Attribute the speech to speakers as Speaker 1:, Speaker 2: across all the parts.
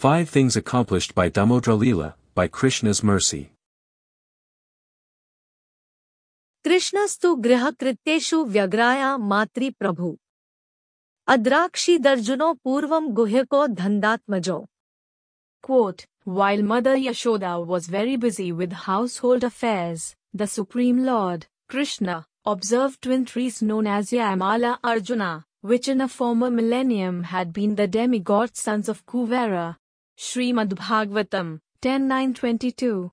Speaker 1: 5 things accomplished by Damodara Leela, by Krishna's mercy.
Speaker 2: कृष्णस्तु गृहकृत्येषु व्यग्राया मातृ प्रभु अद्राक्षिदर्जुनो पूर्वं गुह्यको धन्दात्मजो.
Speaker 3: Quote, while Mother Yashoda was very busy with household affairs, the Supreme Lord, Krishna, observed twin trees known as Yamala Arjuna, which in a former millennium had been the demigod sons of Kuvera. Srimad Bhagavatam, 10:9-22.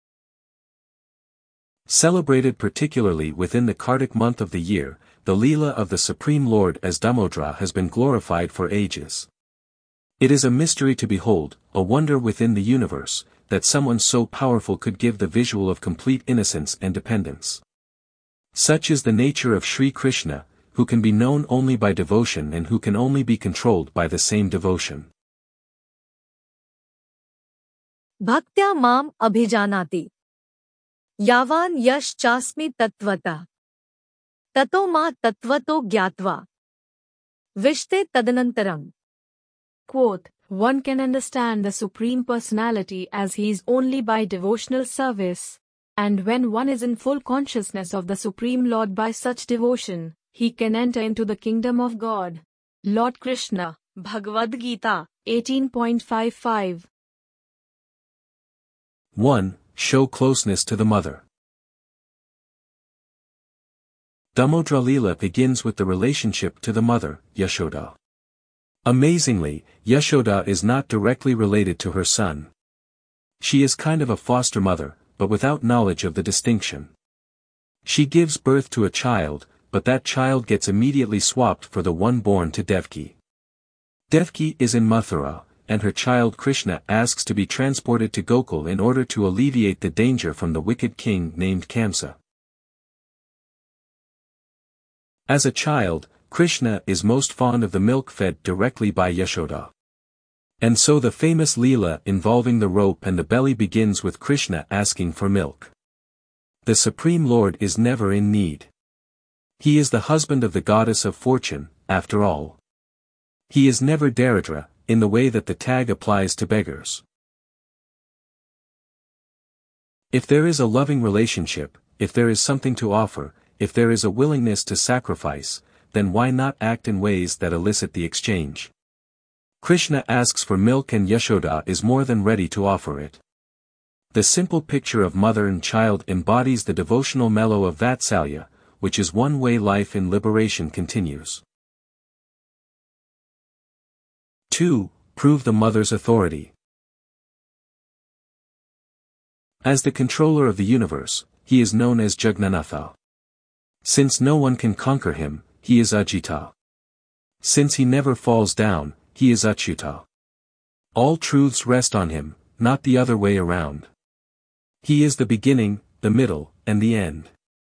Speaker 1: Celebrated particularly within the Kartik month of the year, the Leela of the Supreme Lord as Damodara has been glorified for ages. It is a mystery to behold, a wonder within the universe, that someone so powerful could give the visual of complete innocence and dependence. Such is the nature of Sri Krishna, who can be known only by devotion and who can only be controlled by the same devotion.
Speaker 2: Bhaktya mam abhijanati. Yavan yash chasmi tattvata. Tato ma tattvato gyatva. Vishte tadanantaram.
Speaker 3: Quote, one can understand the Supreme Personality as he is only by devotional service. And when one is in full consciousness of the Supreme Lord by such devotion, he can enter into the kingdom of God. Lord Krishna, Bhagavad Gita, 18.55.
Speaker 1: 1. Show closeness to the mother. Damodara Leela begins with the relationship to the mother, Yashoda. Amazingly, Yashoda is not directly related to her son. She is kind of a foster mother, but without knowledge of the distinction. She gives birth to a child, but that child gets immediately swapped for the one born to Devki. Devki is in Mathura, and her child Krishna asks to be transported to Gokul in order to alleviate the danger from the wicked king named Kamsa. As a child, Krishna is most fond of the milk fed directly by Yashoda. And so the famous Leela involving the rope and the belly begins with Krishna asking for milk. The Supreme Lord is never in need. He is the husband of the goddess of fortune, after all. He is never Daridra, in the way that the tag applies to beggars. If there is a loving relationship, if there is something to offer, if there is a willingness to sacrifice, then why not act in ways that elicit the exchange? Krishna asks for milk and Yashoda is more than ready to offer it. The simple picture of mother and child embodies the devotional mellow of Vatsalya, which is one way life in liberation continues. 2. Prove the mother's authority. As the controller of the universe, he is known as Jagnanatha. Since no one can conquer him, he is Ajita. Since he never falls down, he is Achyuta. All truths rest on him, not the other way around. He is the beginning, the middle, and the end.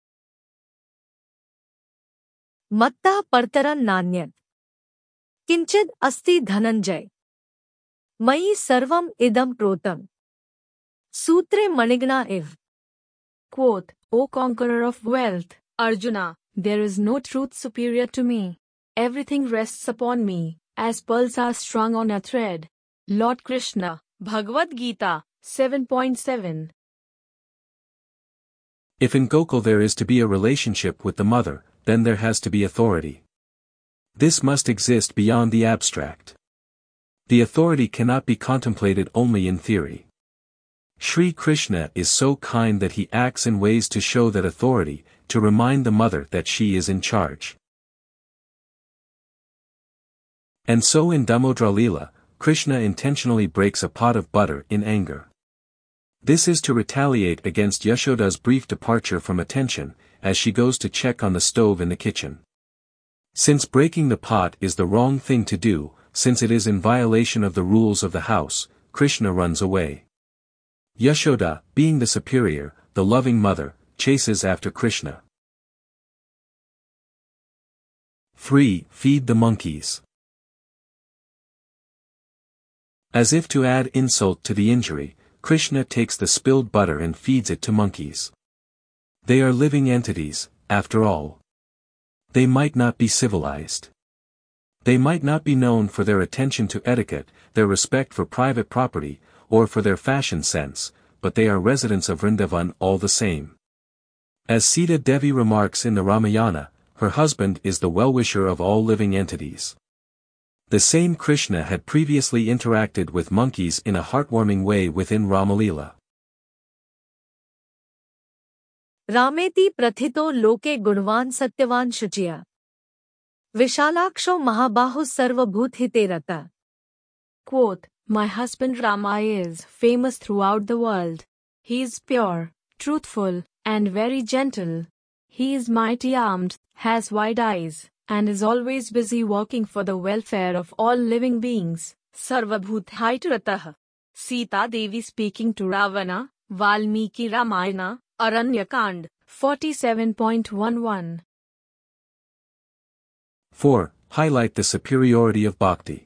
Speaker 2: Matta partaran nanyat. Kinchid asti dhananjay. Mayi sarvam idam protam. Sutre manigna iv.
Speaker 3: Quote, O conqueror of wealth, Arjuna, there is no truth superior to me. Everything rests upon me, as pearls are strung on a thread. Lord Krishna, Bhagavad Gita, 7.7.
Speaker 1: If in Gokul there is to be a relationship with the mother, then there has to be authority. This must exist beyond the abstract. The authority cannot be contemplated only in theory. Sri Krishna is so kind that he acts in ways to show that authority, to remind the mother that she is in charge. And so in Damodara Leela, Krishna intentionally breaks a pot of butter in anger. This is to retaliate against Yashoda's brief departure from attention, as she goes to check on the stove in the kitchen. Since breaking the pot is the wrong thing to do, since it is in violation of the rules of the house, Krishna runs away. Yashoda, being the superior, the loving mother, chases after Krishna. 3. Feed the monkeys. As if to add insult to the injury, Krishna takes the spilled butter and feeds it to monkeys. They are living entities, after all. They might not be civilized. They might not be known for their attention to etiquette, their respect for private property, or for their fashion sense, but they are residents of Vrindavan all the same. As Sita Devi remarks in the Ramayana, her husband is the well-wisher of all living entities. The same Krishna had previously interacted with monkeys in a heartwarming way within Ramalila.
Speaker 2: रामेति प्रथितो लोके गुणवान सत्यवान शुचिया विशालाक्षो महाबाहु सर्वभूतहिते रता.
Speaker 3: Quote, my husband Rama is famous throughout the world. He is pure, truthful, and very gentle. He is mighty armed, has wide eyes, and is always busy working for the welfare of all living beings. Sarvabhuthitarataha. Sita Devi speaking to Ravana, Valmiki Ramayana, Aranyakand, 47.11.
Speaker 1: 4. Highlight the superiority of bhakti.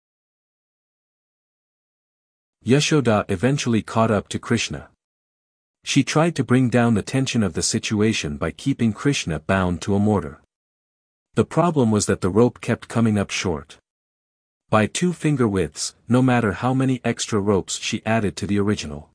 Speaker 1: Yashoda eventually caught up to Krishna. She tried to bring down the tension of the situation by keeping Krishna bound to a mortar. The problem was that the rope kept coming up short. By 2 finger widths, no matter how many extra ropes she added to the original.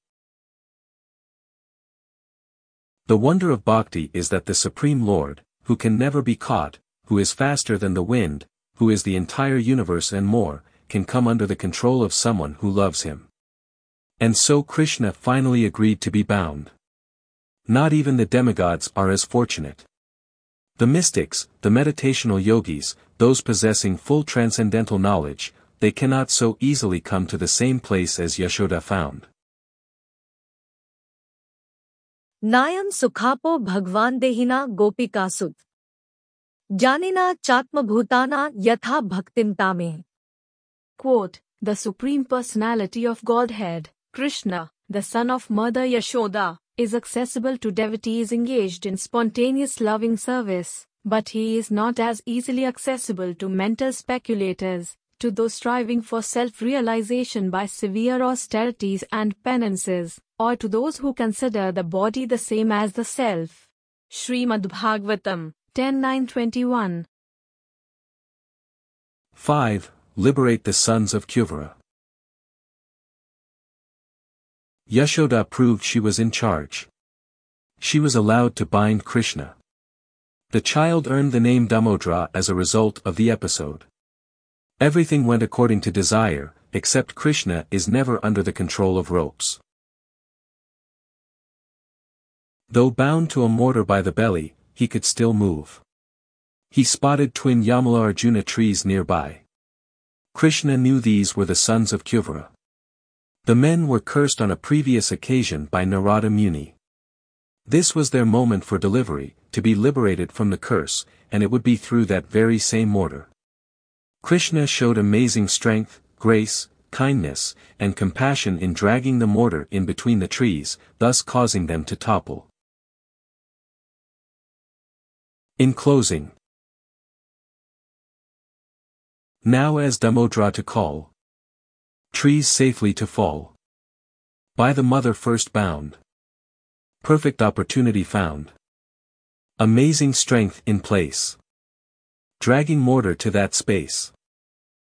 Speaker 1: The wonder of bhakti is that the Supreme Lord, who can never be caught, who is faster than the wind, who is the entire universe and more, can come under the control of someone who loves him. And so Krishna finally agreed to be bound. Not even the demigods are as fortunate. The mystics, the meditational yogis, those possessing full transcendental knowledge, they cannot so easily come to the same place as Yashoda found.
Speaker 2: नायम सुखापो भगवान देहिना गोपिकासुत जानिना चात्मभूताना यथा भक्तिम Tame.
Speaker 3: Quote, the Supreme Personality of Godhead, Krishna, the son of Mother Yashoda, is accessible to devotees engaged in spontaneous loving service, but he is not as easily accessible to mental speculators, to those striving for self-realization by severe austerities and penances, or to those who consider the body the same as the self. Srimad Bhagavatam, 10.9-21.
Speaker 1: 5. Liberate the sons of Kuvara. Yashoda proved she was in charge. She was allowed to bind Krishna. The child earned the name Damodara as a result of the episode. Everything went according to desire, except Krishna is never under the control of ropes. Though bound to a mortar by the belly, he could still move. He spotted twin Yamala Arjuna trees nearby. Krishna knew these were the sons of Kuvara. The men were cursed on a previous occasion by Narada Muni. This was their moment for delivery, to be liberated from the curse, and it would be through that very same mortar. Krishna showed amazing strength, grace, kindness, and compassion in dragging the mortar in between the trees, thus causing them to topple. In closing, now as Damodara to call, trees safely to fall. By the mother first bound. Perfect opportunity found. Amazing strength in place. Dragging mortar to that space.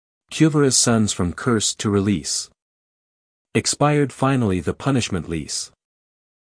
Speaker 1: Kuvara's sons from curse to release. Expired finally the punishment lease.